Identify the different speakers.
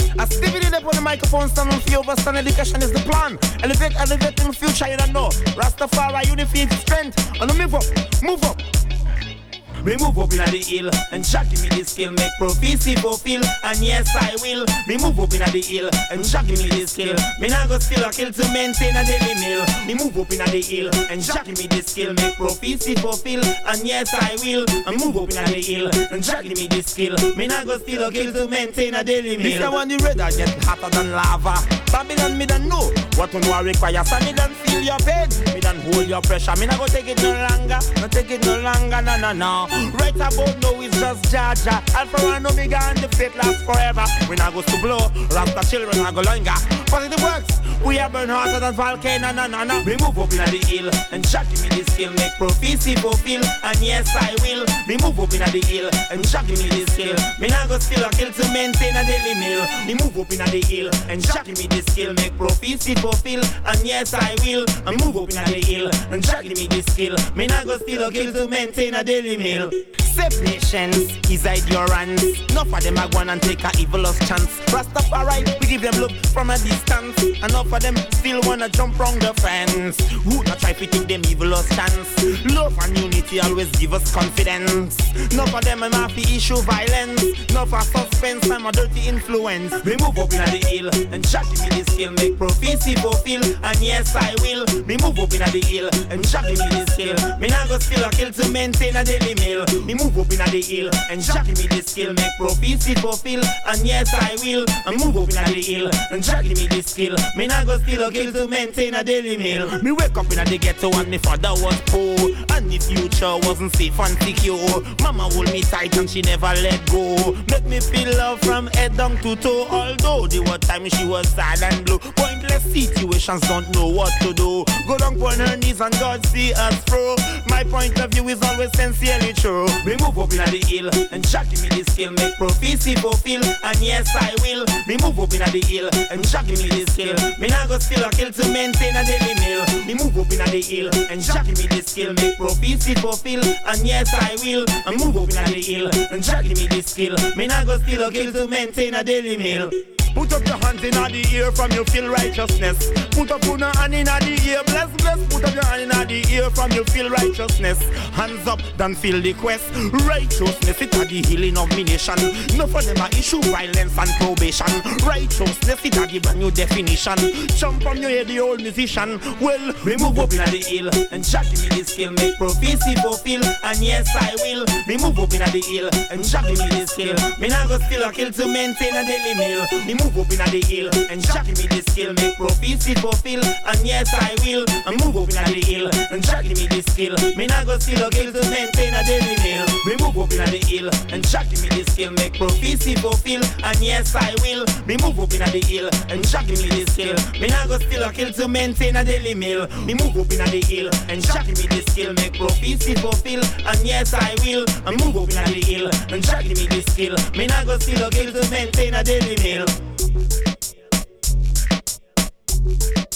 Speaker 1: As Stevie did up on the microphone, stand on for overstand education is the plan. Elevate in the future, you don't know. Rastafari, unity, strength. And move up, move up. Me move up in the hill, and Jah give me the skill, make prophecy fulfill, and yes I will. Me move up in the hill, and Jah give me the skill. Me not go steal or kill to maintain a daily meal. Me move up in the hill, and Jah give me the skill, make prophecy fulfill, and yes I will. I move up in the hill, and Jah give me the skill. Me not go steal or kill to maintain a daily meal. This the one the redder get hotter than lava. Babylon me don't know what to know require, so me don't feel your pain. Me don't hold your pressure. Me not go take it no longer, not take it no longer, no. Right about now is just Jaja. Alpha and Omega and the faith lasts forever. We not go to blow, Rasta children not go longer. Positive works, we are burn hotter than volcano, no. We move up in the hill, and Jah give me the skill, make prophecy fulfill, and yes I will. We move up in the hill, and Jah give me the skill. Me not go steal or kill to maintain a daily meal. We move up in the hill, and Jah give me the skill, make prophecy fulfill, and yes I will. I move up in the hill, and Jah give me the skill. Me not go steal or kill to maintain a daily meal. Say patience is ignorance. Enough of them are going and take a evilous chance. Rastafari, we give them look from a distance. Enough of them still wanna jump round the fence. Who not try to take them evilous chance? Love and unity always give us confidence. Enough of them are fi issue violence. Enough of suspense, I'm a dirty influence. We move up in the hill, and Jah give me the skill, make prophecy fulfill, and yes I will. We move up in the hill, and Jah give me the skill. Me not go steal or kill to maintain a daily meal. Me move up in the hill, and Jah give me the skill, make prophecy fulfill, and yes I will. I move up in the hill, and Jah give me the skill. Me not go steal or kill to maintain a daily meal. Me wake up in the ghetto and me father was poor, and the future wasn't safe and secure. Mama hold me tight and she never let go. Make me feel love from head down to toe. Although the one time she was sad and blue. Pointless situations, don't know what to do. Go down on her knees and God see us through. My point of view is always sincerely true. We move up in the hill, and Jah give me the skill, make prophecy fulfill, and yes I will. Me move up in the hill, and Jah give me the skill. Me not go steal or kill to maintain a daily meal. Me move up in the hill, and Jah give me the skill, make prophecy fulfill, and yes I will. I move up in the hill, and Jah give me the skill. Me not go steal or kill to maintain a daily meal. Put up your hands in the air from you feel righteousness. Put up your hand in the air, bless. Put up your hand in the air from you feel righteousness. Hands up, don't feel the quest. Righteousness, it's the healing of me nation. No for them are issue violence and probation. Righteousness, it's the brand new definition. Jump from your head, the old musician. Well, we move up in the hill, and Jah give me the skill, make prophecy fulfill, and yes I will. We move up in the hill, and Jah give me the skill. Me not go steal or kill to maintain a daily meal. Move up in the hill, and Jah give me the skill, make prophecy fulfill, and yes I will. I move up in the hill, and Jah give me the skill. Me not go steal or kill to maintain a daily meal. We move up in the hill, and Jah give me the skill, make prophecy fulfill, and yes I will. Me move up in the hill, and Jah give me the skill. Me not go steal or kill to maintain a daily meal. Me move up in the hill, and Jah give me the skill, make prophecy fulfill, and yes I will. I move up in the hill, and Jah give me the skill. Me not go steal or kill to maintain a daily meal.